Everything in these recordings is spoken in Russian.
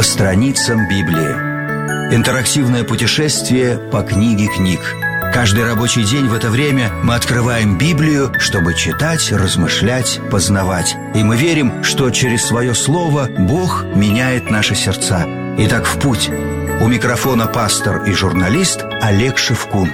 По страницам Библии. Интерактивное путешествие по книге книг. Каждый рабочий день в это время мы открываем Библию, чтобы читать, размышлять, познавать. И мы верим, что через свое слово Бог меняет наши сердца. Итак, в путь. У микрофона пастор и журналист Олег Шевкун.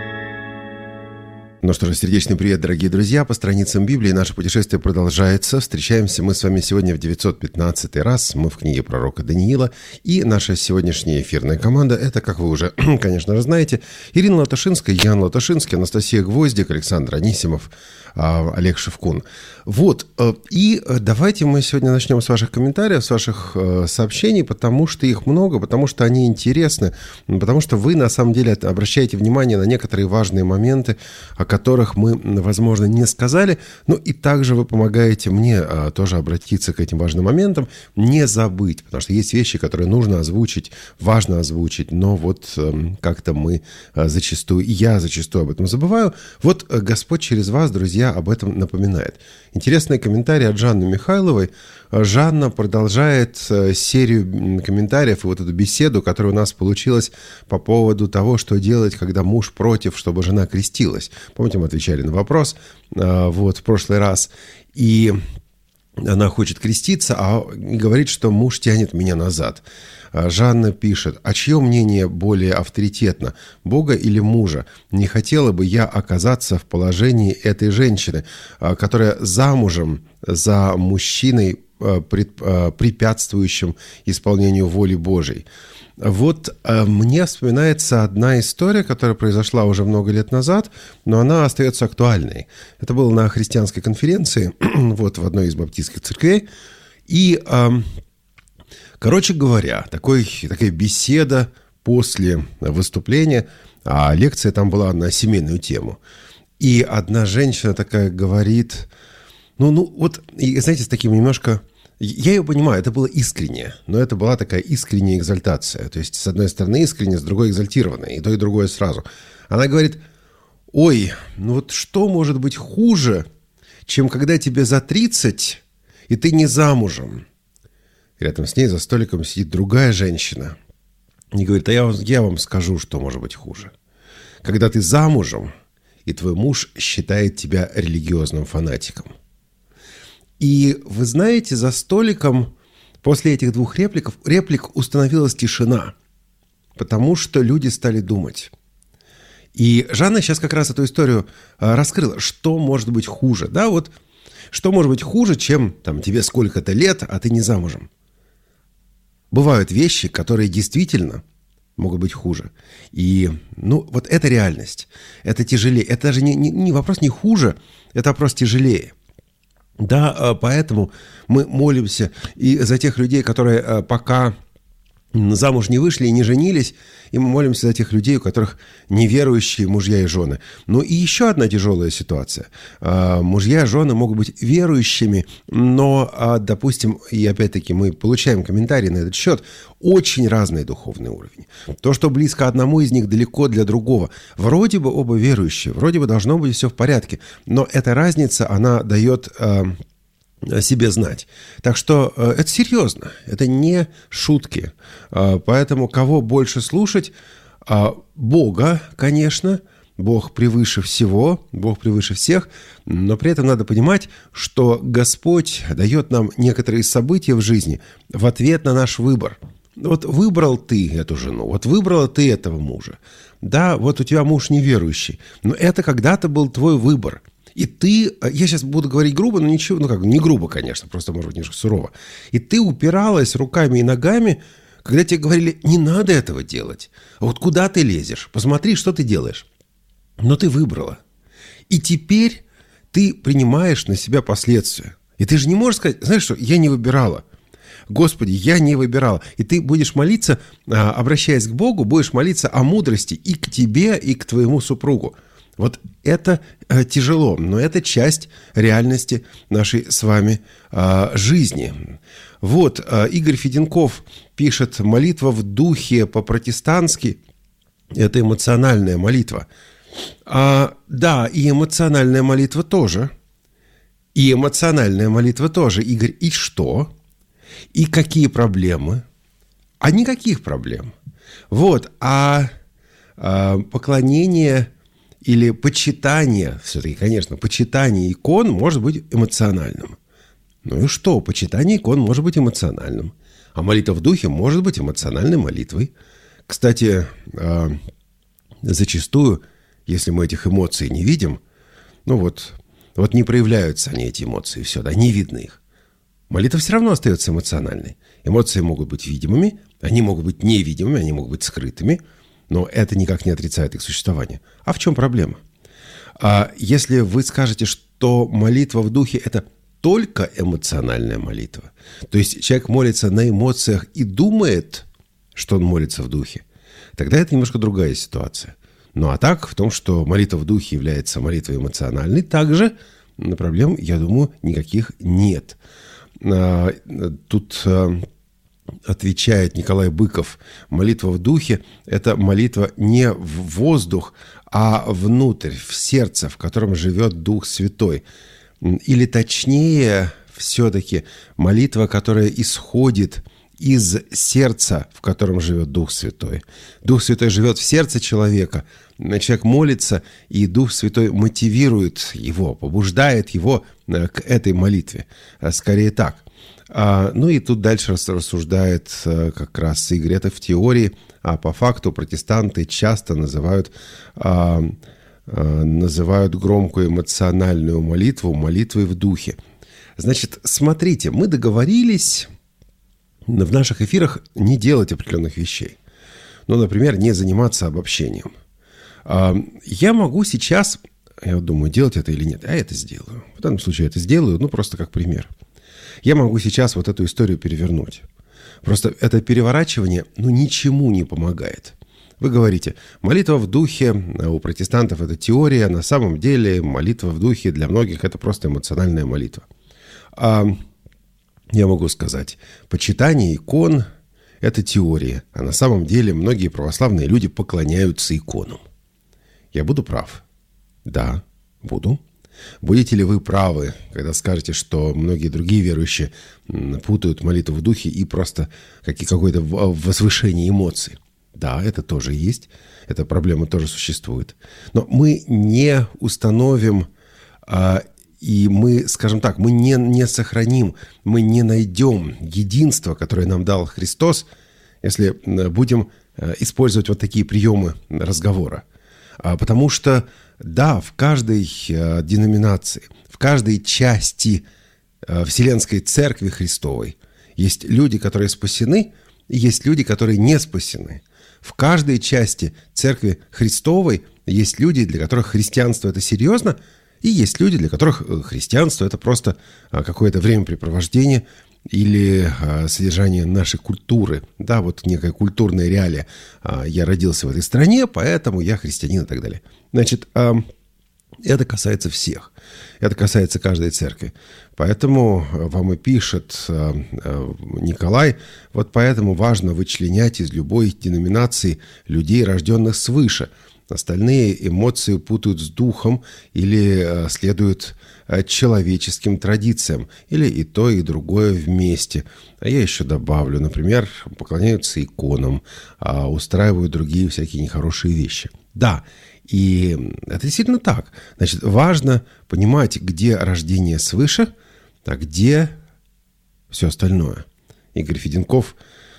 Ну что же, сердечный привет, дорогие друзья. По страницам Библии наше путешествие продолжается. Встречаемся мы с вами сегодня в 915 раз. Мы в книге пророка Даниила. И наша сегодняшняя эфирная команда — это, как вы уже, конечно же, знаете, Ирина Латашинская, Ян Латашинский, Анастасия Гвоздик, Александр Анисимов, Олег Шевкун. Вот. И давайте мы сегодня начнем с ваших комментариев, с ваших сообщений, потому что их много, потому что они интересны, потому что вы, на самом деле, обращаете внимание на некоторые важные моменты, о которых мы, возможно, не сказали. Ну и также вы помогаете мне тоже обратиться к этим важным моментам, не забыть, потому что есть вещи, которые нужно озвучить, важно озвучить, но вот как-то мы зачастую, я зачастую об этом забываю. Вот Господь через вас, друзья, об этом напоминает. Интересный комментарий от Жанны Михайловой. Жанна продолжает серию комментариев и вот эту беседу, которая у нас получилась по поводу того, что делать, когда муж против, чтобы жена крестилась. Помните, мы отвечали на вопрос вот в прошлый раз. И она хочет креститься, а говорит, что муж тянет меня назад. Жанна пишет: а чье мнение более авторитетно, Бога или мужа? Не хотела бы я оказаться в положении этой женщины, которая замужем за мужчиной, препятствующим исполнению воли Божьей. Вот мне вспоминается одна история, которая произошла уже много лет назад, но она остается актуальной. Это было на христианской конференции, вот в одной из баптистских церквей. И, короче говоря, такая беседа после выступления, а лекция там была на семейную тему. И одна женщина такая говорит, вот, и, знаете, с таким немножко... Я ее понимаю, это было искренне, но это была такая искренняя экзальтация. То есть, с одной стороны искренне, с другой экзальтированная, и то, и другое сразу. Она говорит: ой, вот что может быть хуже, чем когда тебе за 30, и ты не замужем? Рядом с ней за столиком сидит другая женщина и говорит: а я вам скажу, что может быть хуже. Когда ты замужем, и твой муж считает тебя религиозным фанатиком. И вы знаете, за столиком после этих двух реплик установилась тишина, потому что люди стали думать. И Жанна сейчас как раз эту историю раскрыла. Что может быть хуже? Да, вот что может быть хуже, чем тебе сколько-то лет, а ты не замужем? Бывают вещи, которые действительно могут быть хуже. И, вот это реальность. Это тяжелее. Это даже не вопрос не хуже, это вопрос тяжелее. Да, поэтому мы молимся и за тех людей, которые пока замуж не вышли и не женились, и мы молимся за тех людей, у которых неверующие мужья и жены. Ну и еще одна тяжелая ситуация. Мужья и жены могут быть верующими, но, допустим, и опять-таки мы получаем комментарии на этот счет, очень разный духовный уровень. То, что близко одному из них, далеко для другого. Вроде бы оба верующие, вроде бы должно быть все в порядке, но эта разница, она дает себе знать. Так что это серьезно, это не шутки. Поэтому кого больше слушать? Бога, конечно. Бог превыше всего, Бог превыше всех, но при этом надо понимать, что Господь дает нам некоторые события в жизни в ответ на наш выбор. Вот выбрал ты эту жену, вот выбрала ты этого мужа. Да, вот у тебя муж неверующий, но это когда-то был твой выбор. И ты, я сейчас буду говорить грубо, но ничего, не грубо, конечно, просто, может быть, немножко сурово. И ты упиралась руками и ногами, когда тебе говорили: не надо этого делать. А вот куда ты лезешь? Посмотри, что ты делаешь. Но ты выбрала. И теперь ты принимаешь на себя последствия. И ты же не можешь сказать: знаешь что, я не выбирала. Господи, я не выбирала. И ты будешь молиться, обращаясь к Богу, будешь молиться о мудрости и к тебе, и к твоему супругу. Вот это тяжело, но это часть реальности нашей с вами жизни. Вот, Игорь Феденков пишет: молитва в духе по-протестантски – это эмоциональная молитва. Да, и эмоциональная молитва тоже. И эмоциональная молитва тоже. Игорь, и что? И какие проблемы? А никаких проблем. Вот, поклонение или почитание, все-таки, конечно, почитание икон может быть эмоциональным. Ну и что? Почитание икон может быть эмоциональным. А молитва в духе может быть эмоциональной молитвой. Кстати, зачастую, если мы этих эмоций не видим, вот не проявляются они, эти эмоции, все, да, не видно их. Молитва все равно остается эмоциональной. Эмоции могут быть видимыми, они могут быть невидимыми, они могут быть скрытыми, но это никак не отрицает их существование. А в чем проблема? Если вы скажете, что молитва в духе – это только эмоциональная молитва, то есть человек молится на эмоциях и думает, что он молится в духе, тогда это немножко другая ситуация. Ну а так, в том, что молитва в духе является молитвой эмоциональной, также проблем, я думаю, никаких нет. Тут отвечает Николай Быков: молитва в духе – это молитва не в воздух, а внутрь, в сердце, в котором живет Дух Святой. Или точнее, все-таки молитва, которая исходит из сердца, в котором живет Дух Святой. Дух Святой живет в сердце человека. Человек молится, и Дух Святой мотивирует его, побуждает его к этой молитве. Скорее так. Ну и тут дальше рассуждает как раз Игорь. Это в теории, а по факту протестанты часто называют громкую эмоциональную молитву молитвой в духе. Значит, смотрите, мы договорились в наших эфирах не делать определенных вещей. Ну, например, не заниматься обобщением. Я могу сейчас, я думаю, делать это или нет, а я это сделаю. В данном случае я это сделаю, просто как пример. Я могу сейчас вот эту историю перевернуть. Просто это переворачивание, ничему не помогает. Вы говорите, молитва в духе у протестантов – это теория, на самом деле молитва в духе для многих – это просто эмоциональная молитва. Я могу сказать, почитание икон – это теория, а на самом деле многие православные люди поклоняются иконам. Я буду прав? Да, буду. Будете ли вы правы, когда скажете, что многие другие верующие путают молитву в духе и просто какое-то возвышение эмоций? Да, это тоже есть, эта проблема тоже существует. Но мы не установим, и мы, скажем так, мы не сохраним, мы не найдем единство, которое нам дал Христос, если будем использовать вот такие приемы разговора. Потому что, да, в каждой деноминации, в каждой части Вселенской Церкви Христовой есть люди, которые спасены, и есть люди, которые не спасены. В каждой части Церкви Христовой есть люди, для которых христианство – это серьезно, и есть люди, для которых христианство – это просто какое-то времяпрепровождение или содержание нашей культуры. Да, вот некая культурная реалия. Я родился в этой стране, поэтому я христианин и так далее. Значит, это касается всех. Это касается каждой церкви. Поэтому вам и пишет Николай, вот поэтому важно вычленять из любой деноминации людей, рожденных свыше. Остальные эмоции путают с духом или следуют человеческим традициям, или и то, и другое вместе. А я еще добавлю, например, поклоняются иконам, устраивают другие всякие нехорошие вещи. Да, и это действительно так. Значит, важно понимать, где рождение свыше, а где все остальное. Игорь Феденков: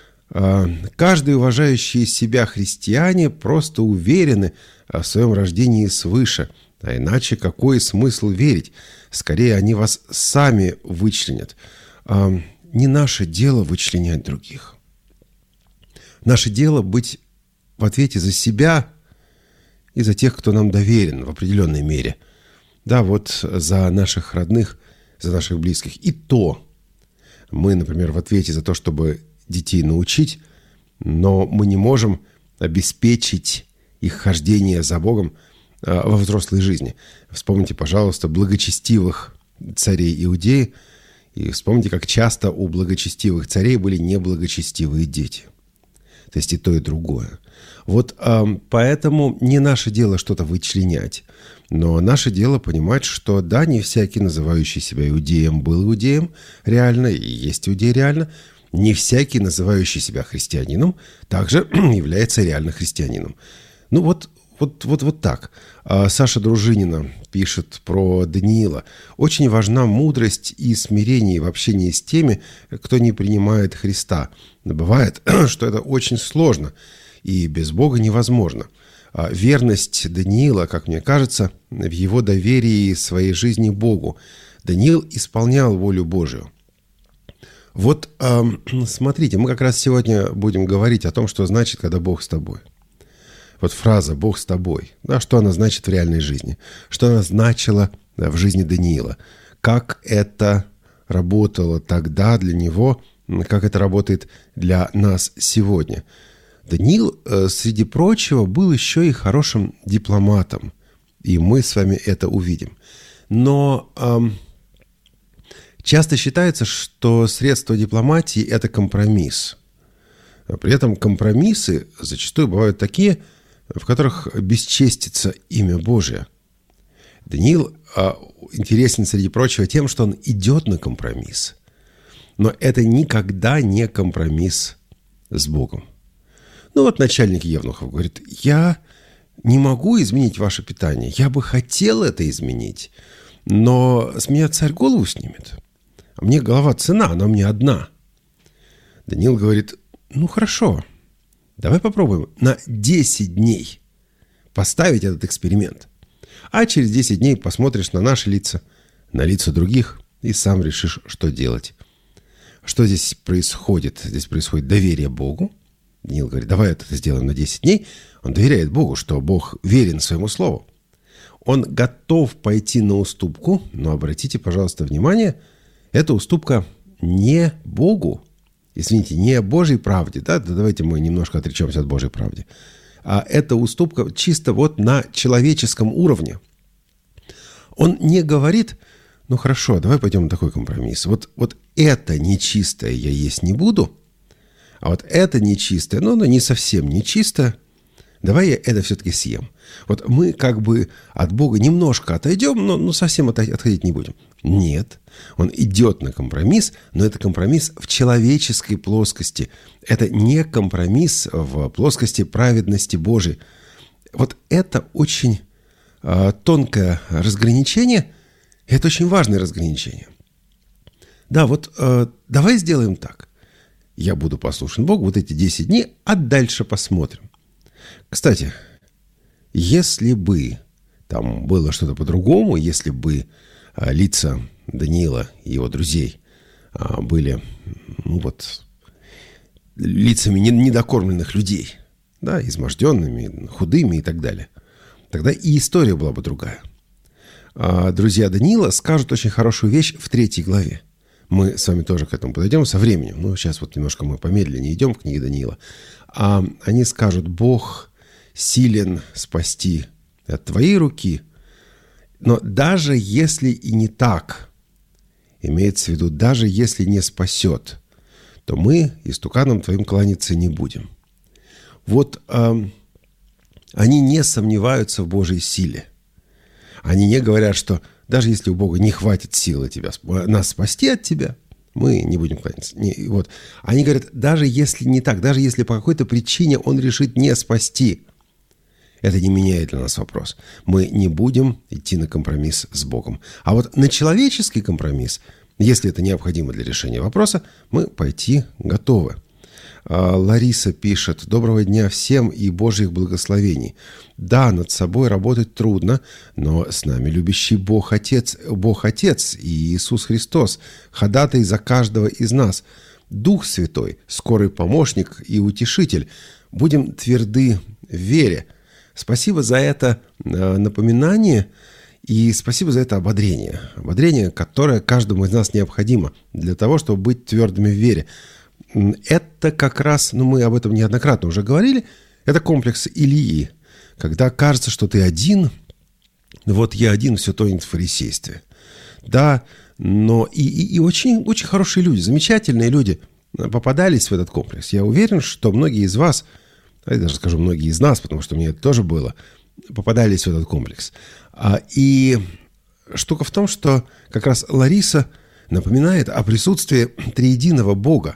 каждый уважающий себя христиане просто уверены в своем рождении свыше. А иначе какой смысл верить? Скорее, они вас сами вычленят. Не наше дело вычленять других. Наше дело быть в ответе за себя и за тех, кто нам доверен в определенной мере. Да, вот за наших родных, за наших близких. И то мы, например, в ответе за то, чтобы детей научить, но мы не можем обеспечить их хождение за Богом во взрослой жизни. Вспомните, пожалуйста, благочестивых царей Иудеи, и вспомните, как часто у благочестивых царей были неблагочестивые дети. То есть и то, и другое. Вот поэтому не наше дело что-то вычленять, но наше дело понимать, что да, не всякий, называющий себя иудеем, был иудеем реально, и есть иудей реально, Не всякий, называющий себя христианином, также является реально христианином. Ну вот так. Саша Дружинина пишет про Даниила. Очень важна мудрость и смирение в общении с теми, кто не принимает Христа. Но бывает, что это очень сложно и без Бога невозможно. Верность Даниила, как мне кажется, в его доверии своей жизни Богу. Даниил исполнял волю Божию. Вот смотрите, мы как раз сегодня будем говорить о том, что значит, когда Бог с тобой. Вот фраза «Бог с тобой», да, что она значит в реальной жизни, что она значила в жизни Даниила, как это работало тогда для него, как это работает для нас сегодня. Даниил, среди прочего, был еще и хорошим дипломатом, и мы с вами это увидим. Но часто считается, что средство дипломатии – это компромисс. При этом компромиссы зачастую бывают такие, в которых бесчестится имя Божие. Даниил интересен, среди прочего, тем, что он идет на компромисс. Но это никогда не компромисс с Богом. Ну вот начальник евнухов говорит: я не могу изменить ваше питание. Я бы хотел это изменить, но с меня царь голову снимет. А мне голова цена, она мне одна. Даниил говорит: ну хорошо, давай попробуем на 10 дней поставить этот эксперимент. А через 10 дней посмотришь на наши лица, на лица других, и сам решишь, что делать. Что здесь происходит? Здесь происходит доверие Богу. Даниил говорит: давай это сделаем на 10 дней. Он доверяет Богу, что Бог верен своему слову. Он готов пойти на уступку, но обратите, пожалуйста, внимание, эта уступка не Богу, извините, не Божьей правде, да, давайте мы немножко отречемся от Божьей правды, а это уступка чисто вот на человеческом уровне. Он не говорит: ну хорошо, давай пойдем на такой компромисс. Вот это нечистое я есть не буду, а вот это нечистое, но оно не совсем нечистое, давай я это все-таки съем. Вот мы как бы от Бога немножко отойдем, но совсем отходить не будем. Нет, он идет на компромисс, но это компромисс в человеческой плоскости. Это не компромисс в плоскости праведности Божией. Вот это очень тонкое разграничение, это очень важное разграничение. Да, вот давай сделаем так. Я буду послушен Богу вот эти 10 дней, а дальше посмотрим. Кстати, если бы там было что-то по-другому, если бы лица Даниила и его друзей были, лицами недокормленных людей, да, изможденными, худыми и так далее, тогда и история была бы другая. Друзья Даниила скажут очень хорошую вещь в 3 главе. Мы с вами тоже к этому подойдем со временем. Ну, сейчас вот немножко мы помедленнее идем в книге Даниила. Они скажут: Бог силен спасти от твоей руки. Но даже если и не так, имеется в виду, даже если не спасет, то мы истуканам твоим кланяться не будем. Вот они не сомневаются в Божьей силе. Они не говорят, что даже если у Бога не хватит силы нас спасти от тебя, мы не будем кланяться. Вот. Они говорят: даже если не так, даже если по какой-то причине Он решит не спасти, это не меняет для нас вопрос. Мы не будем идти на компромисс с Богом. А вот на человеческий компромисс, если это необходимо для решения вопроса, мы пойти готовы. Лариса пишет: доброго дня всем и Божьих благословений. Да, над собой работать трудно, но с нами любящий Бог Отец и Иисус Христос, ходатай за каждого из нас, Дух Святой, скорый помощник и утешитель. Будем тверды в вере. Спасибо за это напоминание и спасибо за это ободрение. Ободрение, которое каждому из нас необходимо для того, чтобы быть твердыми в вере. Это как раз, мы об этом неоднократно уже говорили, это комплекс Илии, когда кажется, что ты один, вот я один, все тонет в фарисействе. Да, но и очень, очень хорошие люди, замечательные люди попадались в этот комплекс. Я уверен, что многие из вас, я даже скажу многие из нас, потому что мне это тоже было, попадались в этот комплекс. И штука в том, что как раз Лариса напоминает о присутствии триединого Бога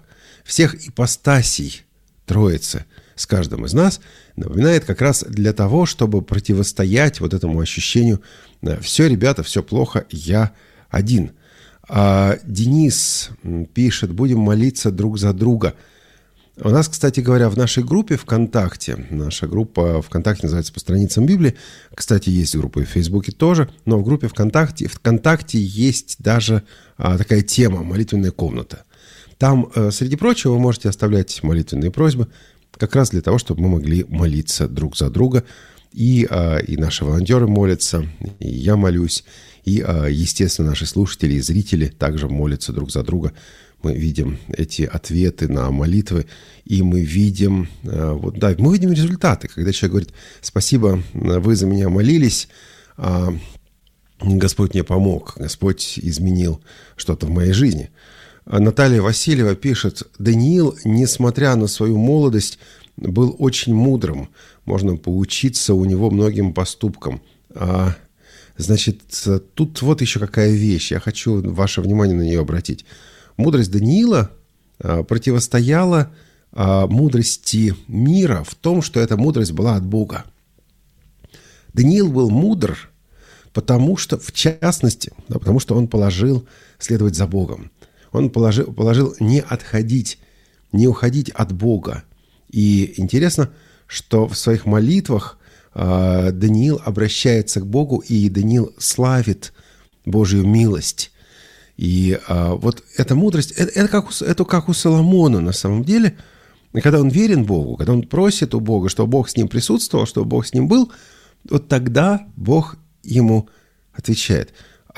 всех ипостасей Троицы с каждым из нас напоминает как раз для того, чтобы противостоять вот этому ощущению «все, ребята, все плохо, я один». А Денис пишет: «Будем молиться друг за друга». У нас, кстати говоря, в нашей группе ВКонтакте, наша группа ВКонтакте называется «По страницам Библии», кстати, есть группа и в Фейсбуке тоже, но в группе ВКонтакте есть даже такая тема «Молитвенная комната». Там, среди прочего, вы можете оставлять молитвенные просьбы, как раз для того, чтобы мы могли молиться друг за друга. И наши волонтеры молятся, и я молюсь, и, естественно, наши слушатели и зрители также молятся друг за друга. Мы видим эти ответы на молитвы, и мы видим, мы видим результаты. Когда человек говорит: «Спасибо, вы за меня молились, Господь мне помог, Господь изменил что-то в моей жизни». Наталья Васильева пишет: «Даниил, несмотря на свою молодость, был очень мудрым. Можно поучиться у него многим поступкам». Значит, тут вот еще какая вещь. Я хочу ваше внимание на нее обратить. Мудрость Даниила противостояла мудрости мира в том, что эта мудрость была от Бога. Даниил был мудр, потому что, в частности, потому что он положил следовать за Богом. Он положил не отходить, не уходить от Бога. И интересно, что в своих молитвах Даниил обращается к Богу, и Даниил славит Божью милость. И вот эта мудрость, это как у Соломона на самом деле. Когда он верен Богу, когда он просит у Бога, чтобы Бог с ним присутствовал, чтобы Бог с ним был, вот тогда Бог ему отвечает.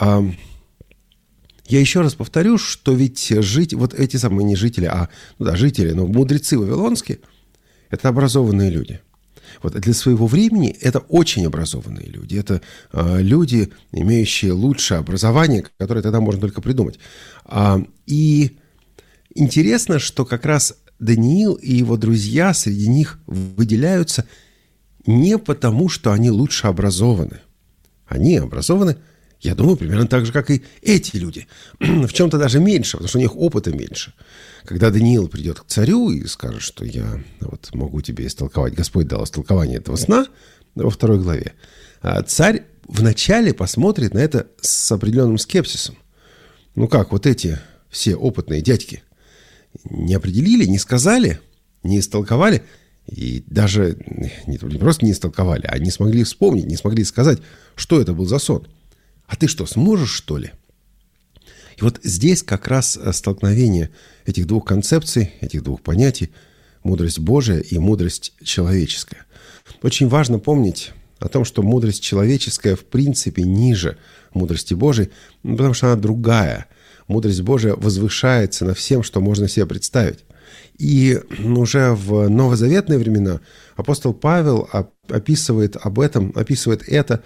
Я еще раз повторю, что ведь вот эти самые не жители, жители, но мудрецы вавилонские, это образованные люди. Вот для своего времени это очень образованные люди. Это люди, имеющие лучшее образование, которое тогда можно только придумать. И интересно, что как раз Даниил и его друзья среди них выделяются не потому, что они лучше образованы. Они образованы, я думаю, примерно так же, как и эти люди. В чем-то даже меньше, потому что у них опыта меньше. Когда Даниил придет к царю и скажет, что я могу тебе истолковать, Господь дал истолкование этого сна во 2 главе, царь вначале посмотрит на это с определенным скепсисом. Как вот эти все опытные дядьки не определили, не сказали, не истолковали, и даже не просто не истолковали, а не смогли вспомнить, не смогли сказать, что это был за сон. А ты что, сможешь, что ли? И вот здесь как раз столкновение этих двух концепций, этих двух понятий, мудрость Божия и мудрость человеческая. Очень важно помнить о том, что мудрость человеческая в принципе ниже мудрости Божией, потому что она другая. Мудрость Божия возвышается над всем, что можно себе представить. И уже в новозаветные времена апостол Павел описывает это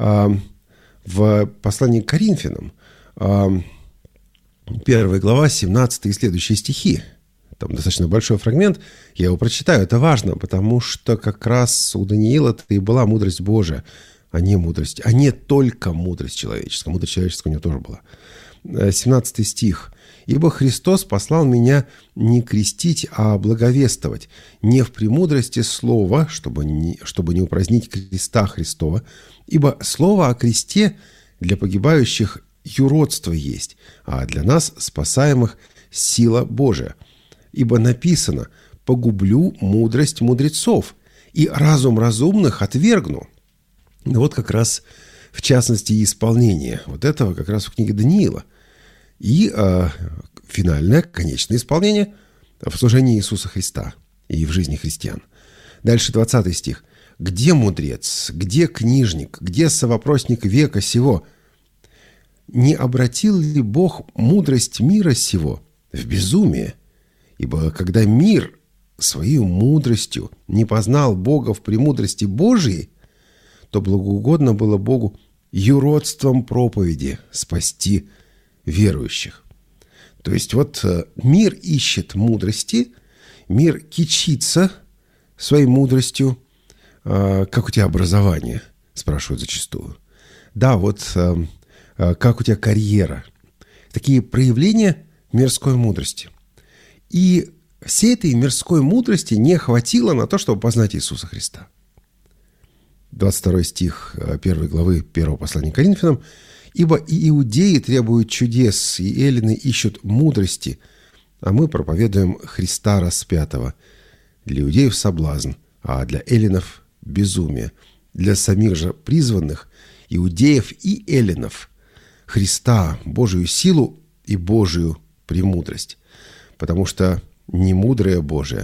в послании к Коринфянам, 1 глава, 17 и следующие стихи. Там достаточно большой фрагмент, я его прочитаю. Это важно, потому что как раз у Даниила-то и была мудрость Божия, а не только мудрость человеческая. Мудрость человеческая у него тоже была. 17 стих. «Ибо Христос послал меня не крестить, а благовествовать, не в премудрости слова, чтобы не упразднить креста Христова, ибо слово о кресте для погибающих юродство есть, а для нас, спасаемых, сила Божия. Ибо написано: погублю мудрость мудрецов, и разум разумных отвергну». Вот как раз, в частности, исполнение вот этого как раз в книге Даниила. И финальное, конечное исполнение в служении Иисуса Христа и в жизни христиан. Дальше 20 стих. «Где мудрец? Где книжник? Где совопросник века сего? Не обратил ли Бог мудрость мира сего в безумие? Ибо когда мир своей мудростью не познал Бога в премудрости Божией, то благоугодно было Богу юродством проповеди спасти верующих». То есть вот мир ищет мудрости, мир кичится своей мудростью. «Как у тебя образование?» спрашивают зачастую. Да, как у тебя карьера? Такие проявления мирской мудрости. И всей этой мирской мудрости не хватило на то, чтобы познать Иисуса Христа. 22 стих 1 главы 1 послания к Коринфянам. «Ибо и иудеи требуют чудес, и эллины ищут мудрости, а мы проповедуем Христа распятого. Для иудеев соблазн, а для эллинов безумие. Для самих же призванных, иудеев и эллинов, Христа, Божию силу и Божию премудрость. Потому что немудрое Божие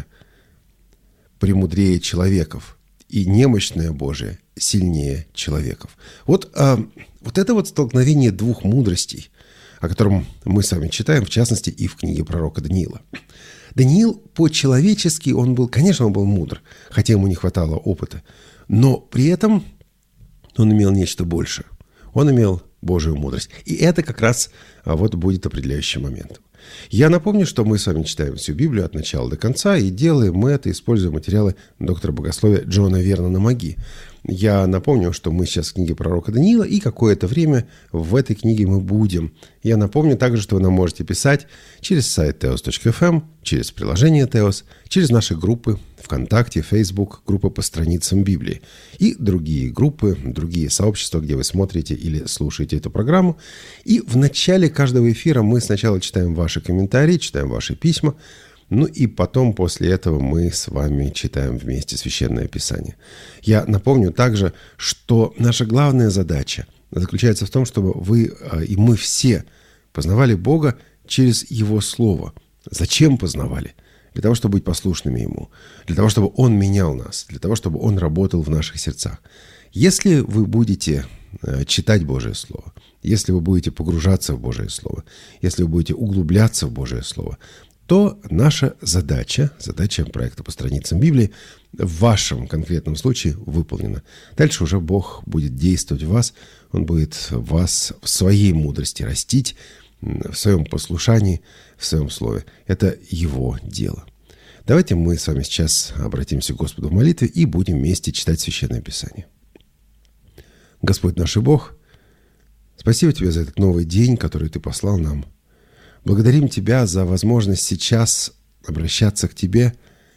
премудрее человеков, и немощное Божие сильнее человеков». Вот это вот столкновение двух мудростей, о котором мы с вами читаем, в частности, и в книге пророка Даниила. Даниил по-человечески, он был мудр, хотя ему не хватало опыта, но при этом он имел нечто большее. Он имел Божию мудрость. И это как раз вот будет определяющим моментом. Я напомню, что мы с вами читаем всю Библию от начала до конца, и делаем мы это, используя материалы доктора богословия Джона Вернона Маги. Я напомню, что мы сейчас в книге пророка Даниила, и какое-то время в этой книге мы будем. Я напомню также, что вы нам можете писать через сайт teos.fm, через приложение Teos, через наши группы ВКонтакте, Facebook, группы по страницам Библии и другие группы, другие сообщества, где вы смотрите или слушаете эту программу. И в начале каждого эфира мы сначала читаем ваши комментарии, читаем ваши письма, ну и потом, после этого, мы с вами читаем вместе Священное Писание. Я напомню также, что наша главная задача заключается в том, чтобы вы и мы все познавали Бога через Его Слово. Зачем познавали? Для того, чтобы быть послушными Ему, для того, чтобы Он менял нас, для того, чтобы Он работал в наших сердцах. Если вы будете читать Божие Слово, если вы будете погружаться в Божие Слово, если вы будете углубляться в Божие Слово, то наша задача проекта по страницам Библии в вашем конкретном случае выполнена. Дальше уже Бог будет действовать в вас, Он будет вас в своей мудрости растить, в своем послушании, в своем слове. Это Его дело. Давайте мы с вами сейчас обратимся к Господу в молитве и будем вместе читать Священное Писание. Господь наш и Бог, спасибо Тебе за этот новый день, который Ты послал нам. Благодарим Тебя за возможность сейчас обращаться к Тебе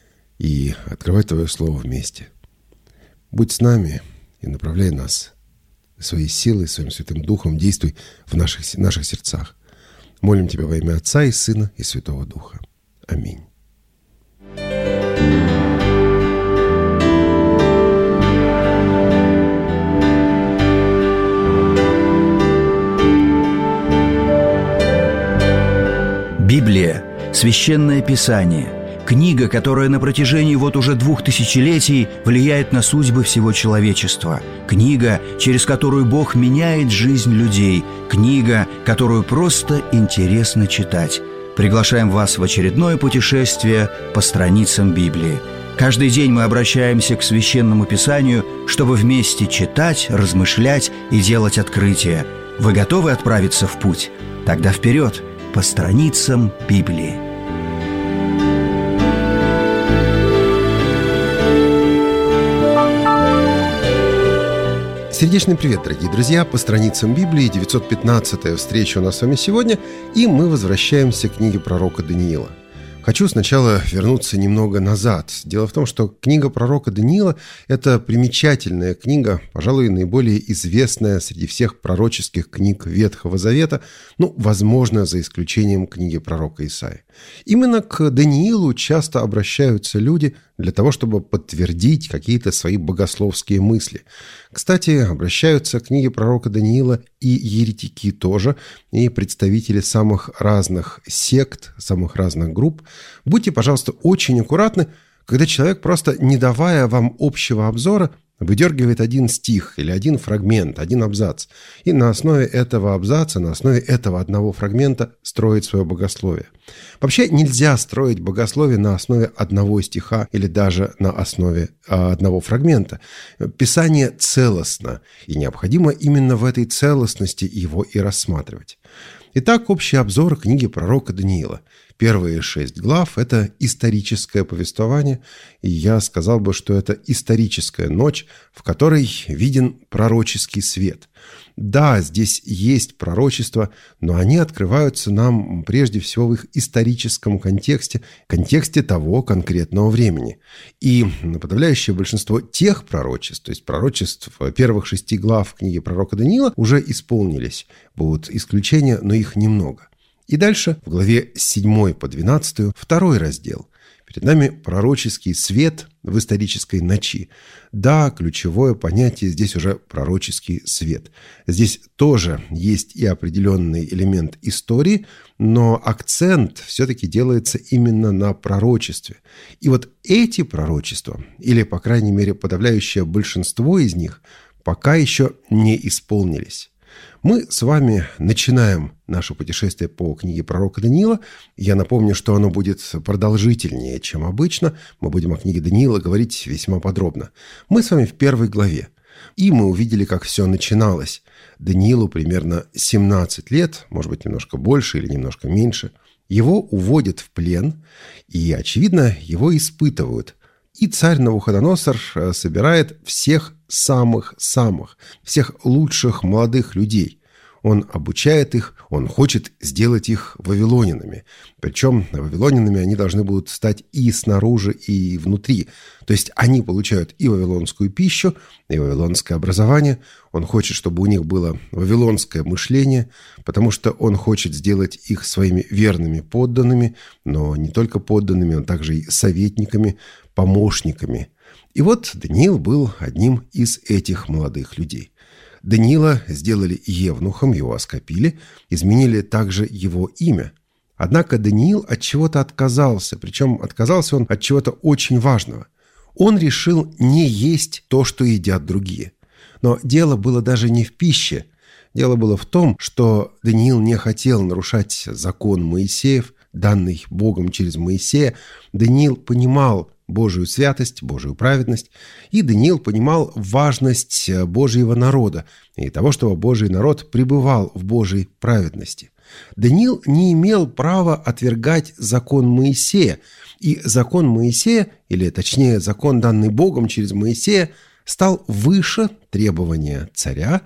и открывать Твое Слово вместе. Будь с нами и направляй нас своей силой, Своим Святым Духом, действуй в наших сердцах. Молим Тебя во имя Отца и Сына и Святого Духа. Аминь. Библия – Священное Писание, книга, которая на протяжении вот уже 2000 летий влияет на судьбы всего человечества, книга, через которую Бог меняет жизнь людей, книга, которую просто интересно читать. Приглашаем вас в очередное путешествие по страницам Библии. Каждый день мы обращаемся к Священному Писанию, чтобы вместе читать, размышлять и делать открытия. Вы готовы отправиться в путь? Тогда вперед! По страницам Библии. Сердечный привет, дорогие друзья! По страницам Библии 915-я встреча у нас с вами сегодня, и мы возвращаемся к книге пророка Даниила. Хочу сначала вернуться немного назад. Дело в том, что книга пророка Даниила – это примечательная книга, пожалуй, наиболее известная среди всех пророческих книг Ветхого Завета, возможно, за исключением книги пророка Исаии. Именно к Даниилу часто обращаются люди для того, чтобы подтвердить какие-то свои богословские мысли. Кстати, обращаются к книге пророка Даниила и еретики тоже, и представители самых разных сект, самых разных групп. Будьте, пожалуйста, очень аккуратны, когда человек, просто не давая вам общего обзора, выдергивает один стих или один фрагмент, один абзац, и на основе этого абзаца, на основе этого одного фрагмента строит свое богословие. Вообще нельзя строить богословие на основе одного стиха или даже на основе одного фрагмента. Писание целостно, и необходимо именно в этой целостности его и рассматривать. Итак, общий обзор книги пророка Даниила. Первые 6 глав – это историческое повествование, и я сказал бы, что это историческая ночь, в которой виден пророческий свет. Да, здесь есть пророчества, но они открываются нам прежде всего в их историческом контексте того конкретного времени. И подавляющее большинство тех пророчеств, то есть пророчеств первых 6 глав книги пророка Даниила, уже исполнились. Будут исключения, но их немного. И дальше, в главе 7 по 12, 2 раздел. Перед нами пророческий свет в исторической ночи. Да, ключевое понятие здесь уже пророческий свет. Здесь тоже есть и определенный элемент истории, но акцент все-таки делается именно на пророчестве. И вот эти пророчества, или, по крайней мере, подавляющее большинство из них, пока еще не исполнились. Мы с вами начинаем наше путешествие по книге пророка Даниила. Я напомню, что оно будет продолжительнее, чем обычно. Мы будем о книге Даниила говорить весьма подробно. Мы с вами в 1 главе. И мы увидели, как все начиналось. Даниилу примерно 17 лет, может быть, немножко больше или немножко меньше. Его уводят в плен, и, очевидно, его испытывают. И царь Навуходоносор собирает всех самых-самых, всех лучших молодых людей. Он обучает их, он хочет сделать их вавилонянами. Причем вавилонянами они должны будут стать и снаружи, и внутри. То есть они получают и вавилонскую пищу, и вавилонское образование. Он хочет, чтобы у них было вавилонское мышление, потому что он хочет сделать их своими верными подданными, но не только подданными, но также и советниками, помощниками. И вот Даниил был одним из этих молодых людей. Даниила сделали евнухом, его оскопили, изменили также его имя. Однако Даниил от чего-то отказался, причем отказался он от чего-то очень важного. Он решил не есть то, что едят другие. Но дело было даже не в пище. Дело было в том, что Даниил не хотел нарушать закон Моисеев, данный Богом через Моисея. Даниил понимал Божию святость, Божию праведность, и Даниил понимал важность Божьего народа и того, чтобы Божий народ пребывал в Божьей праведности. Даниил не имел права отвергать закон Моисея, и закон Моисея, или точнее закон, данный Богом через Моисея, стал выше требования царя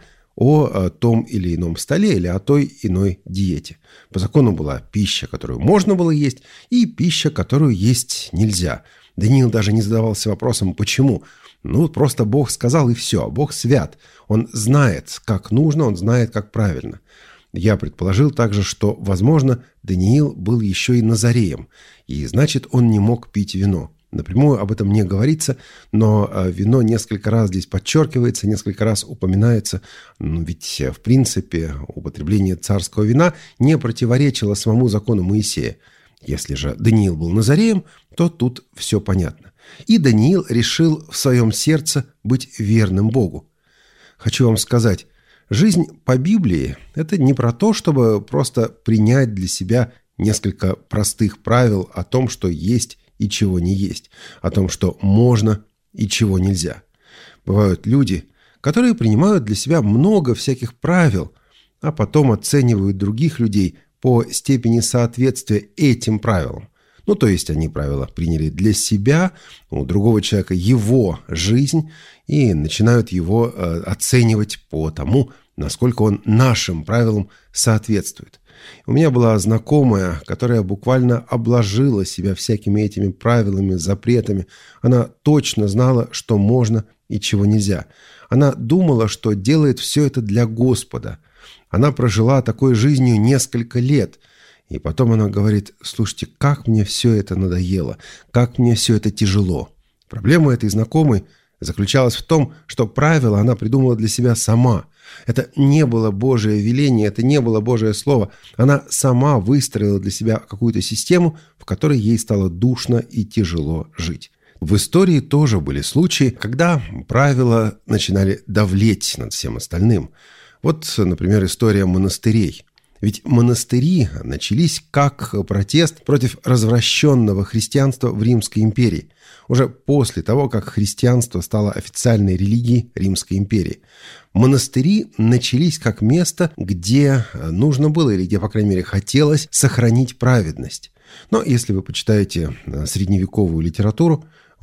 о том или ином столе или о той иной диете. По закону была пища, которую можно было есть, и пища, которую есть нельзя. Даниил даже не задавался вопросом, почему. Просто Бог сказал, и все. Бог свят. Он знает, как нужно, он знает, как правильно. Я предположил также, что, возможно, Даниил был еще и назареем, и значит, он не мог пить вино. Напрямую об этом не говорится, но вино несколько раз здесь подчеркивается, несколько раз упоминается. Ведь, в принципе, употребление царского вина не противоречило самому закону Моисея. Если же Даниил был назареем, то тут все понятно. И Даниил решил в своем сердце быть верным Богу. Хочу вам сказать, жизнь по Библии – это не про то, чтобы просто принять для себя несколько простых правил о том, что есть и чего не есть, о том, что можно и чего нельзя. Бывают люди, которые принимают для себя много всяких правил, а потом оценивают других людей по степени соответствия этим правилам. То есть они правила приняли для себя, у другого человека его жизнь, и начинают его оценивать по тому, насколько он нашим правилам соответствует. У меня была знакомая, которая буквально обложила себя всякими этими правилами, запретами. Она точно знала, что можно и чего нельзя. Она думала, что делает все это для Господа. Она прожила такой жизнью несколько лет. И потом она говорит: слушайте, как мне все это надоело, как мне все это тяжело. Проблема этой знакомой заключалась в том, что правила она придумала для себя сама. Это не было Божие веление, это не было Божие слово. Она сама выстроила для себя какую-то систему, в которой ей стало душно и тяжело жить. В истории тоже были случаи, когда правила начинали давлеть над всем остальным. Вот, например, история монастырей. Ведь монастыри начались как протест против развращенного христианства в Римской империи, уже после того, как христианство стало официальной религией Римской империи. Монастыри начались как место, где нужно было, или где, по крайней мере, хотелось сохранить праведность. Но если вы почитаете средневековую литературу,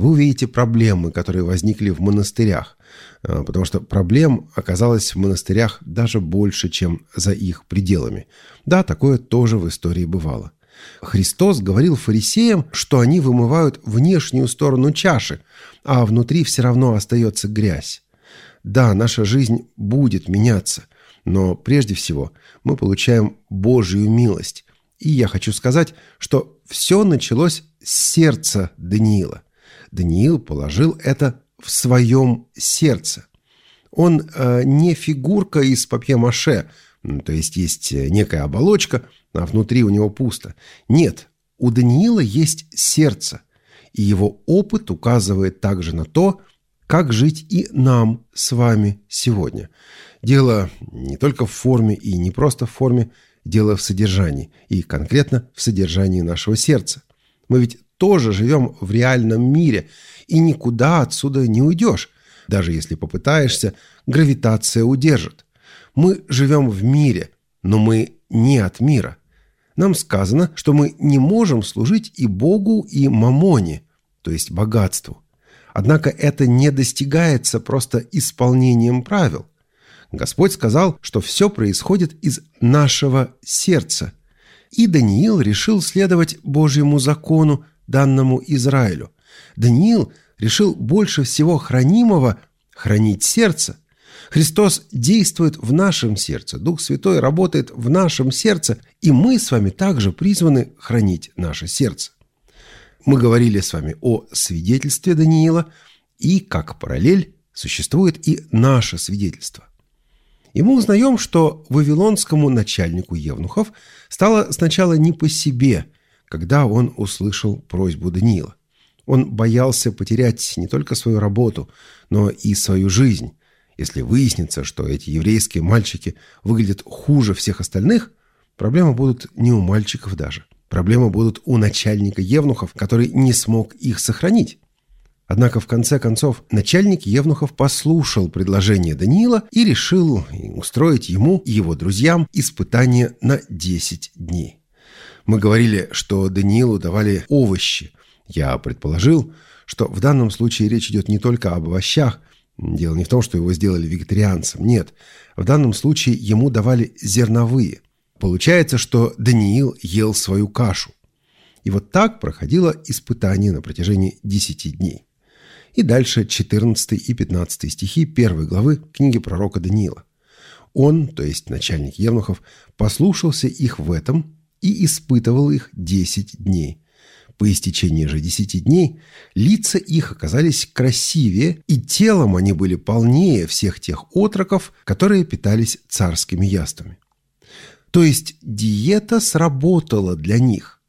вы увидите проблемы, которые возникли в монастырях, потому что проблем оказалось в монастырях даже больше, чем за их пределами. Да, такое тоже в истории бывало. Христос говорил фарисеям, что они вымывают внешнюю сторону чаши, а внутри все равно остается грязь. Да, наша жизнь будет меняться, но прежде всего мы получаем Божью милость. И я хочу сказать, что все началось с сердца Даниила. Даниил положил это в своем сердце. Он не фигурка из папье-маше, то есть некая оболочка, а внутри у него пусто. Нет, у Даниила есть сердце, и его опыт указывает также на то, как жить и нам с вами сегодня. Дело не только в форме и не просто в форме, дело в содержании, и конкретно в содержании нашего сердца. Мы ведь тоже живем в реальном мире, и никуда отсюда не уйдешь. Даже если попытаешься, гравитация удержит. Мы живем в мире, но мы не от мира. Нам сказано, что мы не можем служить и Богу, и мамоне, то есть богатству. Однако это не достигается просто исполнением правил. Господь сказал, что все происходит из нашего сердца. И Даниил решил следовать Божьему закону, данному Израилю. Даниил решил больше всего хранимого хранить сердце. Христос действует в нашем сердце, Дух Святой работает в нашем сердце, и мы с вами также призваны хранить наше сердце. Мы говорили с вами о свидетельстве Даниила, и как параллель существует и наше свидетельство. И мы узнаем, что вавилонскому начальнику евнухов стало сначала не по себе, когда он услышал просьбу Даниила. Он боялся потерять не только свою работу, но и свою жизнь. Если выяснится, что эти еврейские мальчики выглядят хуже всех остальных, проблемы будут не у мальчиков даже. Проблемы будут у начальника евнухов, который не смог их сохранить. Однако, в конце концов, начальник евнухов послушал предложение Даниила и решил устроить ему и его друзьям испытание на 10 дней. Мы говорили, что Даниилу давали овощи. Я предположил, что в данном случае речь идет не только об овощах. Дело не в том, что его сделали вегетарианцем. Нет, в данном случае ему давали зерновые. Получается, что Даниил ел свою кашу. И вот так проходило испытание на протяжении 10 дней. И дальше 14 и 15 стихи 1 главы книги пророка Даниила. Он, то есть начальник евнухов, послушался их в этом и испытывал их 10 дней. По истечении же 10 дней лица их оказались красивее, и телом они были полнее всех тех отроков, которые питались царскими яствами. То есть диета сработала для них.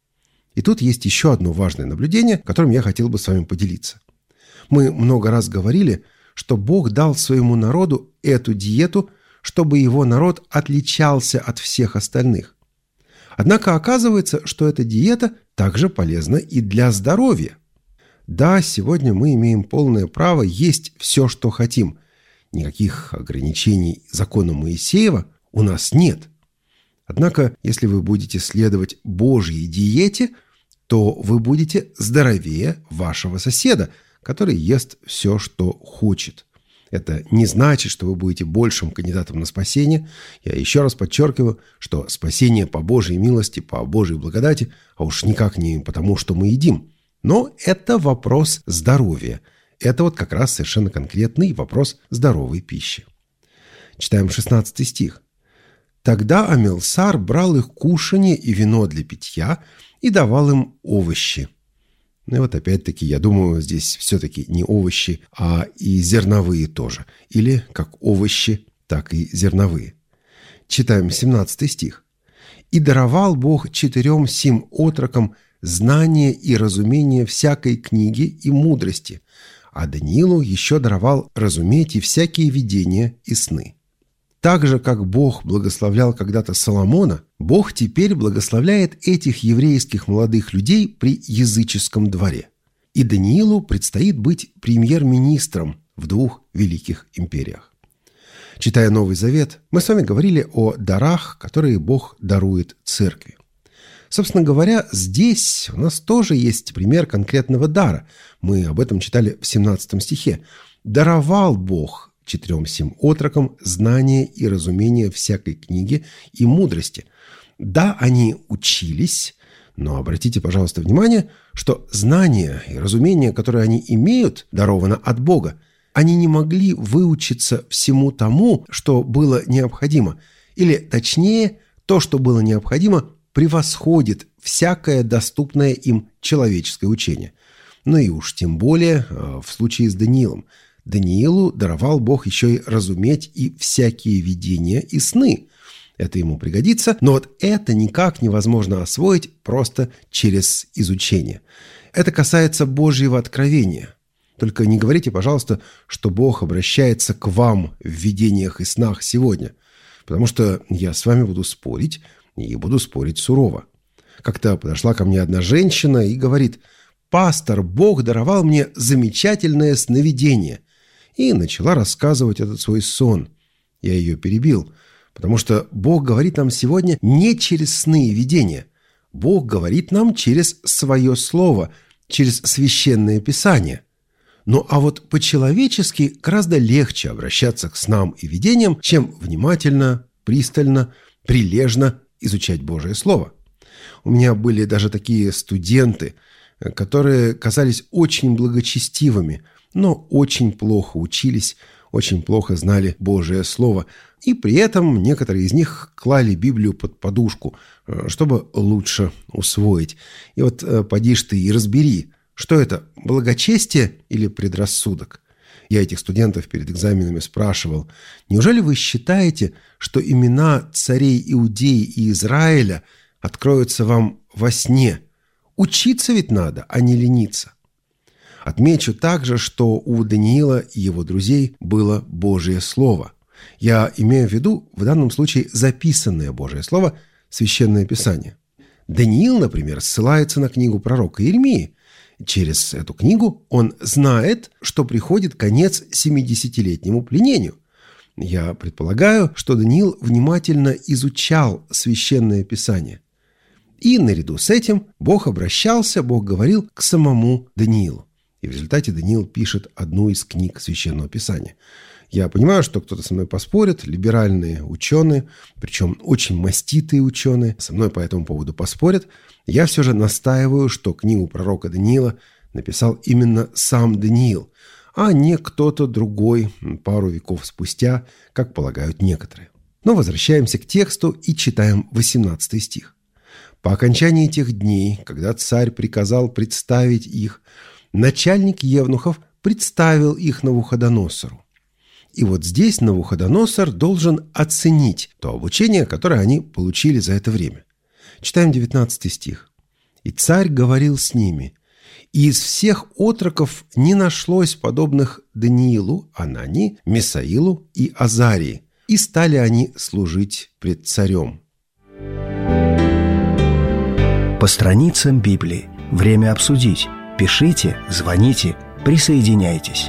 И тут есть еще одно важное наблюдение, которым я хотел бы с вами поделиться. Мы много раз говорили, что Бог дал своему народу эту диету, чтобы его народ отличался от всех остальных. Однако оказывается, что эта диета также полезна и для здоровья. Да, сегодня мы имеем полное право есть все, что хотим. Никаких ограничений закона Моисеева у нас нет. Однако, если вы будете следовать Божьей диете, то вы будете здоровее вашего соседа, который ест все, что хочет. Это не значит, что вы будете большим кандидатом на спасение. Я еще раз подчеркиваю, что спасение по Божьей милости, по Божьей благодати, а уж никак не потому, что мы едим. Но это вопрос здоровья. Это вот как раз совершенно конкретный вопрос здоровой пищи. Читаем 16 стих. «Тогда Амилсар брал их кушанье и вино для питья и давал им овощи». Ну и вот опять-таки, я думаю, здесь все-таки не овощи, а и зерновые тоже. Или как овощи, так и зерновые. Читаем 17 стих. «И даровал Бог 4 сим отрокам знание и разумение всякой книги и мудрости, а Даниилу еще даровал разуметь и всякие видения и сны». Так же, как Бог благословлял когда-то Соломона, Бог теперь благословляет этих еврейских молодых людей при языческом дворе. И Даниилу предстоит быть премьер-министром в 2 великих империях. Читая Новый Завет, мы с вами говорили о дарах, которые Бог дарует церкви. Собственно говоря, здесь у нас тоже есть пример конкретного дара. Мы об этом читали в 17 стихе. «Даровал Бог 4 сим отрокам знание и разумение всякой книги и мудрости». Да, они учились, но обратите, пожалуйста, внимание, что знание и разумение, которое они имеют, даровано от Бога. Они не могли выучиться всему тому, что было необходимо. Или, точнее, то, что было необходимо, превосходит всякое доступное им человеческое учение. Ну и уж тем более в случае с Даниилом. Даниилу даровал Бог еще и разуметь и всякие видения и сны. Это ему пригодится, но вот это никак невозможно освоить просто через изучение. Это касается Божьего откровения. Только не говорите, пожалуйста, что Бог обращается к вам в видениях и снах сегодня, потому что я с вами буду спорить, и буду спорить сурово. Как-то подошла ко мне одна женщина и говорит: «Пастор, Бог даровал мне замечательное сновидение», и начала рассказывать этот свой сон. Я ее перебил, потому что Бог говорит нам сегодня не через сны и видения. Бог говорит нам через свое слово, через священное писание. Ну а вот по-человечески гораздо легче обращаться к снам и видениям, чем внимательно, пристально, прилежно изучать Божие Слово. У меня были даже такие студенты, которые казались очень благочестивыми, но очень плохо учились, очень плохо знали Божие Слово. И при этом некоторые из них клали Библию под подушку, чтобы лучше усвоить. И вот поди ж ты и разбери, что это, благочестие или предрассудок? Я этих студентов перед экзаменами спрашивал: неужели вы считаете, что имена царей Иудеи и Израиля откроются вам во сне? Учиться ведь надо, а не лениться. Отмечу также, что у Даниила и его друзей было Божие Слово. Я имею в виду в данном случае записанное Божие Слово, Священное Писание. Даниил, например, ссылается на книгу пророка Иеремии. Через эту книгу он знает, что приходит конец 70-летнему пленению. Я предполагаю, что Даниил внимательно изучал Священное Писание. И наряду с этим Бог говорил к самому Даниилу. И в результате Даниил пишет одну из книг Священного Писания. Я понимаю, что кто-то со мной поспорит, либеральные ученые, причем очень маститые ученые, со мной по этому поводу поспорят. Я все же настаиваю, что книгу пророка Даниила написал именно сам Даниил, а не кто-то другой пару веков спустя, как полагают некоторые. Но возвращаемся к тексту и читаем 18 стих. «По окончании тех дней, когда царь приказал представить их, начальник евнухов представил их Навуходоносору». И вот здесь Навуходоносор должен оценить то обучение, которое они получили за это время. Читаем 19 стих. «И царь говорил с ними, и из всех отроков не нашлось подобных Даниилу, Анании, Мисаилу и Азарии, и стали они служить пред царем». По страницам Библии. Время обсудить. Пишите, звоните, присоединяйтесь.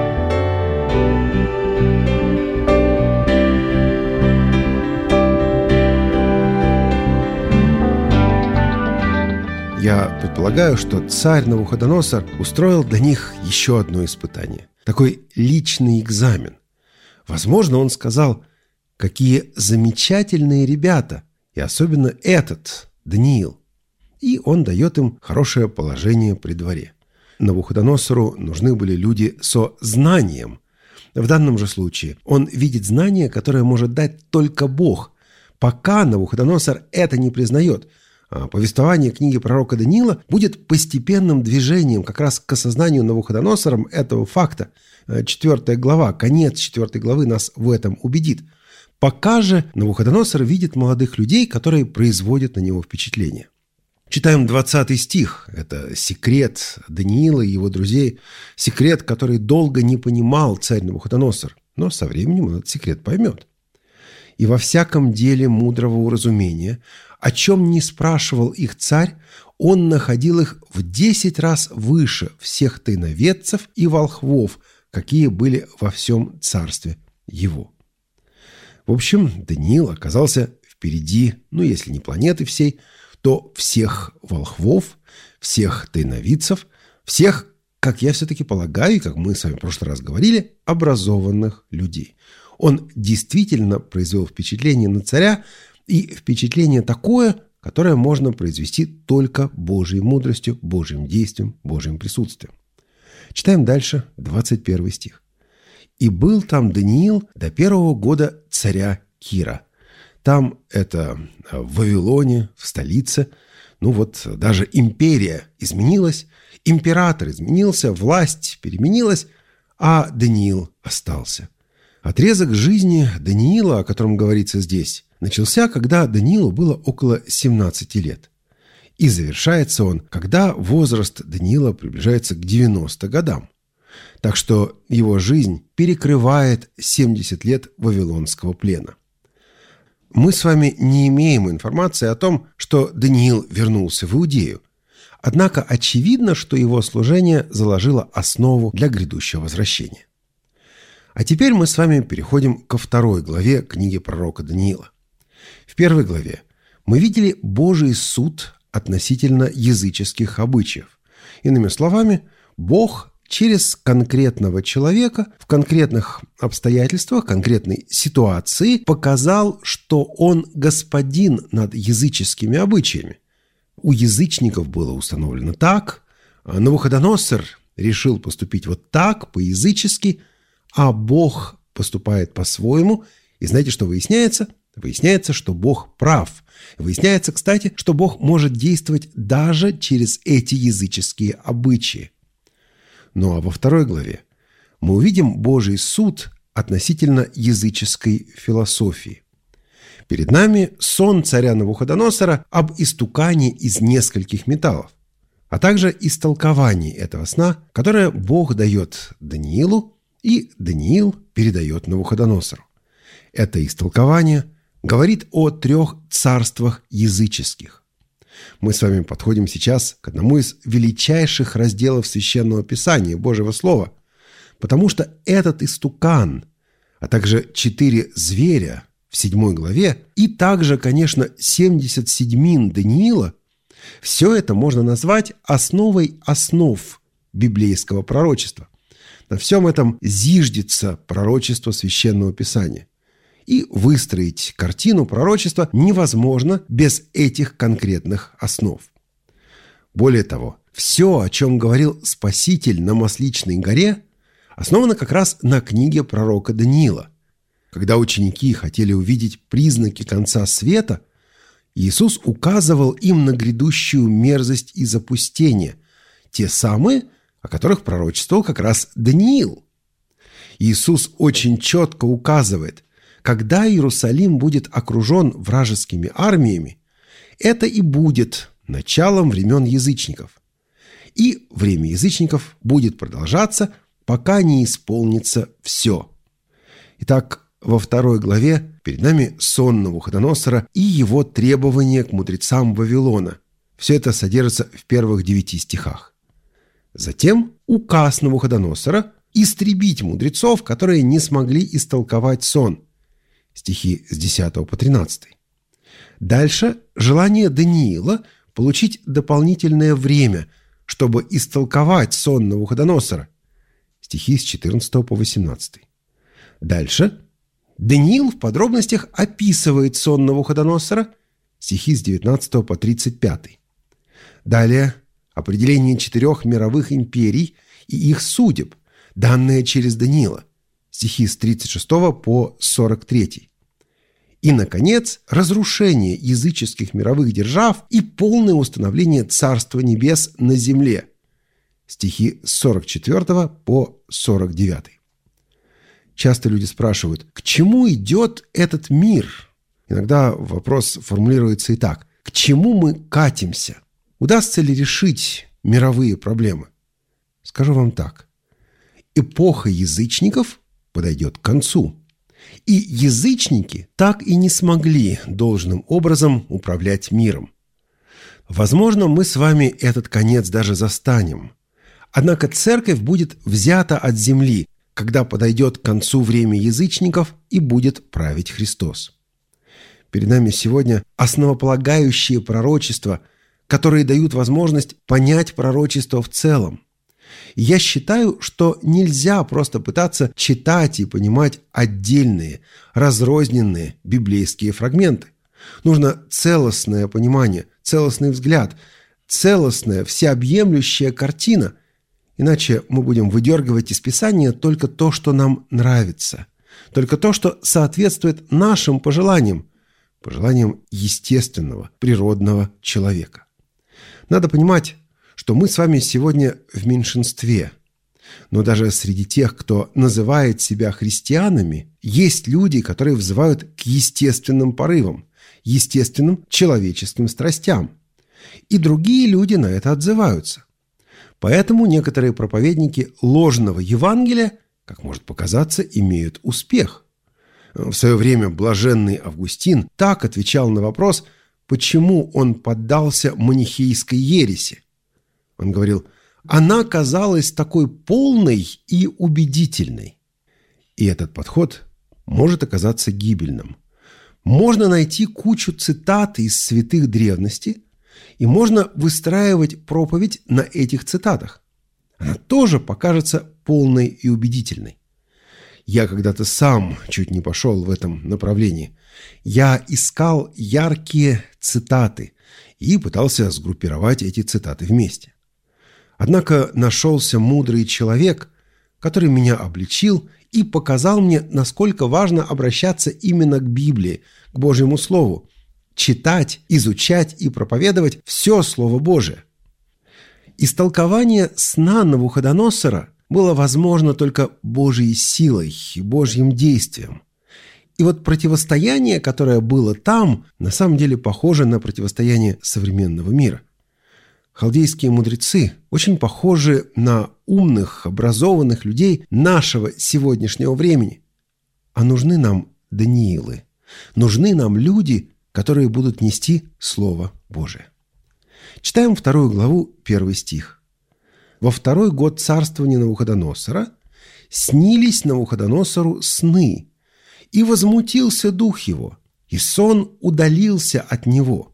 Я предполагаю, что царь Навуходоносор устроил для них еще одно испытание. Такой личный экзамен. Возможно, он сказал: какие замечательные ребята, и особенно этот, Даниил. И он дает им хорошее положение при дворе. Навуходоносору нужны были люди со знанием. В данном же случае он видит знание, которое может дать только Бог. Пока Навуходоносор это не признает, а повествование книги пророка Даниила будет постепенным движением как раз к осознанию Навуходоносором этого факта. 4 глава, конец 4 главы нас в этом убедит. Пока же Навуходоносор видит молодых людей, которые производят на него впечатление. Читаем 20 стих. Это секрет Даниила и его друзей. Секрет, который долго не понимал царь Навуходоносор. Но со временем он этот секрет поймет. «И во всяком деле мудрого уразумения, о чем не спрашивал их царь, он находил их в 10 раз выше всех тайноведцев и волхвов, какие были во всем царстве его». В общем, Даниил оказался впереди, если не планеты всей, то всех волхвов, всех тайновидцев, всех, как я все-таки полагаю, и как мы с вами в прошлый раз говорили, образованных людей. Он действительно произвел впечатление на царя, и впечатление такое, которое можно произвести только Божьей мудростью, Божьим действием, Божьим присутствием. Читаем дальше 21 стих. «И был там Даниил до 1 года царя Кира». Там это в Вавилоне, в столице. Даже империя изменилась, император изменился, власть переменилась, а Даниил остался. Отрезок жизни Даниила, о котором говорится здесь, начался, когда Даниилу было около 17 лет. И завершается он, когда возраст Даниила приближается к 90 годам. Так что его жизнь перекрывает 70 лет вавилонского плена. Мы с вами не имеем информации о том, что Даниил вернулся в Иудею. Однако очевидно, что его служение заложило основу для грядущего возвращения. А теперь мы с вами переходим ко 2 главе книги пророка Даниила. В 1 главе мы видели Божий суд относительно языческих обычаев. Иными словами, Бог через конкретного человека в конкретных обстоятельствах, конкретной ситуации показал, что он господин над языческими обычаями. У язычников было установлено так, Навуходоносор решил поступить вот так, по-язычески, а Бог поступает по-своему. И знаете, что выясняется? Выясняется, что Бог прав. Выясняется, кстати, что Бог может действовать даже через эти языческие обычаи. Ну а во 2 главе мы увидим Божий суд относительно языческой философии. Перед нами сон царя Навуходоносора об истукане из нескольких металлов, а также истолкование этого сна, которое Бог дает Даниилу, и Даниил передает Навуходоносору. Это истолкование говорит о 3 царствах языческих. Мы с вами подходим сейчас к одному из величайших разделов Священного Писания, Божьего Слова, потому что этот истукан, а также 4 зверя в 7 главе и также, конечно, 70 седьмин Даниила, все это можно назвать основой основ библейского пророчества. На всем этом зиждется пророчество Священного Писания. И выстроить картину пророчества невозможно без этих конкретных основ. Более того, все, о чем говорил Спаситель на Масличной горе, основано как раз на книге пророка Даниила. Когда ученики хотели увидеть признаки конца света, Иисус указывал им на грядущую мерзость и запустение, те самые, о которых пророчествовал как раз Даниил. Иисус очень четко указывает, когда Иерусалим будет окружен вражескими армиями, это и будет началом времен язычников. И время язычников будет продолжаться, пока не исполнится все. Итак, во 2 главе перед нами сон Навуходоносора и его требования к мудрецам Вавилона. Все это содержится в первых 9 стихах. Затем указ Навуходоносора истребить мудрецов, которые не смогли истолковать сон. Стихи с 10 по 13. Дальше желание Даниила получить дополнительное время, чтобы истолковать сон Навуходоносора. Стихи с 14 по 18. Дальше Даниил в подробностях описывает сон Навуходоносора. Стихи с 19 по 35. Далее определение 4 мировых империй и их судеб, данное через Даниила. Стихи с 36 по 43. И, наконец, разрушение языческих мировых держав и полное установление Царства Небес на земле. Стихи с 44 по 49. Часто люди спрашивают, к чему идет этот мир? Иногда вопрос формулируется и так. К чему мы катимся? Удастся ли решить мировые проблемы? Скажу вам так. Эпоха язычников подойдет к концу. И язычники так и не смогли должным образом управлять миром. Возможно, мы с вами этот конец даже застанем. Однако церковь будет взята от земли, когда подойдет к концу время язычников и будет править Христос. Перед нами сегодня основополагающие пророчества, которые дают возможность понять пророчество в целом. И я считаю, что нельзя просто пытаться читать и понимать отдельные, разрозненные библейские фрагменты. Нужно целостное понимание, целостный взгляд, целостная, всеобъемлющая картина. Иначе мы будем выдергивать из Писания только то, что нам нравится, только то, что соответствует нашим пожеланиям, пожеланиям естественного, природного человека. Надо понимать, что мы с вами сегодня в меньшинстве. Но даже среди тех, кто называет себя христианами, есть люди, которые взывают к естественным порывам, естественным человеческим страстям. И другие люди на это отзываются. Поэтому некоторые проповедники ложного Евангелия, как может показаться, имеют успех. В свое время блаженный Августин так отвечал на вопрос, почему он поддался манихейской ереси. Он говорил: она казалась такой полной и убедительной. И этот подход может оказаться гибельным. Можно найти кучу цитат из святых древности, и можно выстраивать проповедь на этих цитатах. Она тоже покажется полной и убедительной. Я когда-то сам чуть не пошел в этом направлении. Я искал яркие цитаты и пытался сгруппировать эти цитаты вместе. Однако нашелся мудрый человек, который меня обличил и показал мне, насколько важно обращаться именно к Библии, к Божьему Слову, читать, изучать и проповедовать все Слово Божие. Истолкование сна Навуходоносора было возможно только Божьей силой и Божьим действием. И вот противостояние, которое было там, на самом деле похоже на противостояние современного мира. Халдейские мудрецы очень похожи на умных, образованных людей нашего сегодняшнего времени. А нужны нам Даниилы, нужны нам люди, которые будут нести Слово Божие. Читаем 2 главу, 1 стих. «Во 2-й год царствования Навуходоносора снились Навуходоносору сны, и возмутился дух его, и сон удалился от него».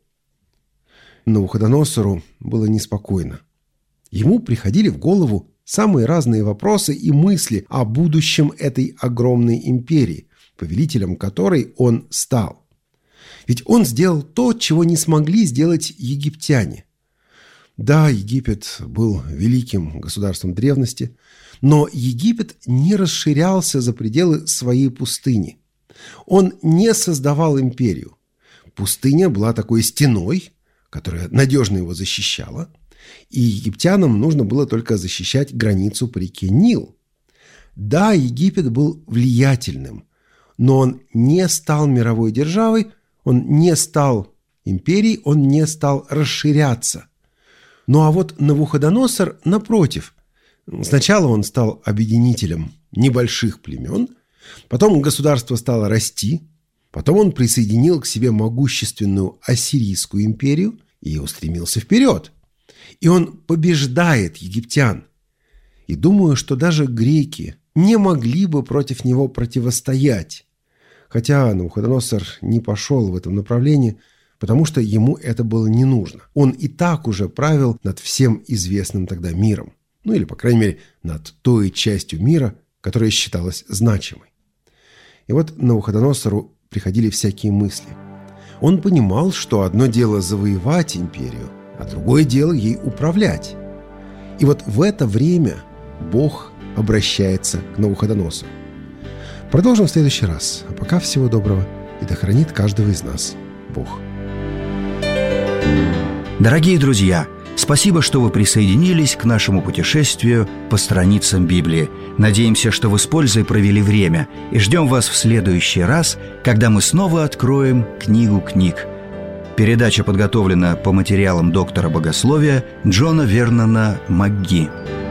Навуходоносору было неспокойно. Ему приходили в голову самые разные вопросы и мысли о будущем этой огромной империи, повелителем которой он стал. Ведь он сделал то, чего не смогли сделать египтяне. Да, Египет был великим государством древности, но Египет не расширялся за пределы своей пустыни. Он не создавал империю. Пустыня была такой стеной, которая надежно его защищала, и египтянам нужно было только защищать границу по реке Нил. Да, Египет был влиятельным, но он не стал мировой державой, он не стал империей, он не стал расширяться. Ну а вот Навуходоносор, напротив, сначала он стал объединителем небольших племен, потом государство стало расти, потом он присоединил к себе могущественную Ассирийскую империю и устремился вперед. И он побеждает египтян. И думаю, что даже греки не могли бы против него противостоять. Хотя Навуходоносор не пошел в этом направлении, потому что ему это было не нужно. Он и так уже правил над всем известным тогда миром. Ну или, по крайней мере, над той частью мира, которая считалась значимой. И вот Навуходоносору приходили всякие мысли. Он понимал, что одно дело завоевать империю, а другое дело ей управлять. И вот в это время Бог обращается к Навуходоносору. Продолжим в следующий раз. А пока всего доброго, и да хранит каждого из нас Бог. Дорогие друзья, спасибо, что вы присоединились к нашему путешествию по страницам Библии. Надеемся, что вы с пользой провели время, и ждем вас в следующий раз, когда мы снова откроем книгу книг. Передача подготовлена по материалам доктора богословия Джона Вернона МакГи.